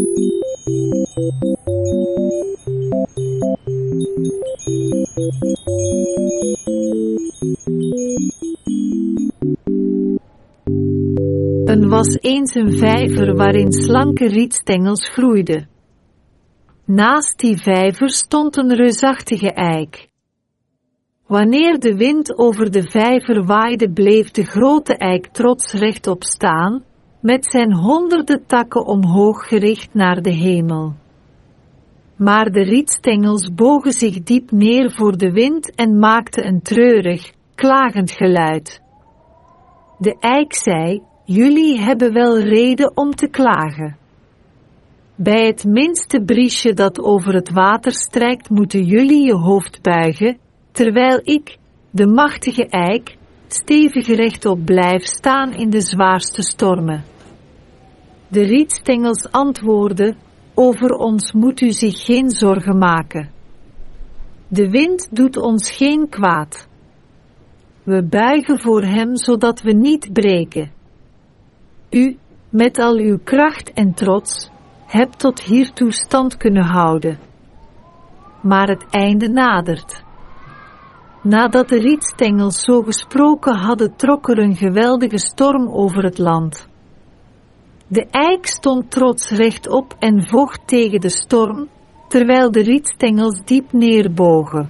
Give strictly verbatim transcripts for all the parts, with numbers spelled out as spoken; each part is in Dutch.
Er was eens een vijver waarin slanke rietstengels groeiden. Naast die vijver stond een reusachtige eik. Wanneer de wind over de vijver waaide, bleef de grote eik trots rechtop staan, met zijn honderden takken omhoog gericht naar de hemel. Maar de rietstengels bogen zich diep neer voor de wind en maakten een treurig, klagend geluid. De eik zei: jullie hebben wel reden om te klagen. Bij het minste briesje dat over het water strijkt, moeten jullie je hoofd buigen, terwijl ik, de machtige eik, stevig rechtop blijf staan in de zwaarste stormen. De rietstengels antwoordden: over ons moet u zich geen zorgen maken. De wind doet ons geen kwaad. We buigen voor hem zodat we niet breken. U, met al uw kracht en trots, hebt tot hiertoe stand kunnen houden. Maar het einde nadert. Nadat de rietstengels zo gesproken hadden, trok er een geweldige storm over het land. De eik stond trots rechtop en vocht tegen de storm, terwijl de rietstengels diep neerbogen.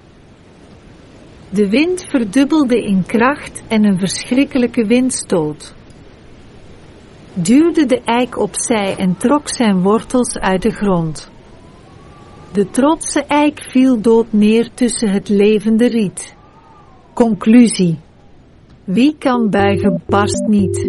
De wind verdubbelde in kracht en een verschrikkelijke windstoot duwde de eik opzij en trok zijn wortels uit de grond. De trotse eik viel dood neer tussen het levende riet. Conclusie: wie kan buigen, barst niet.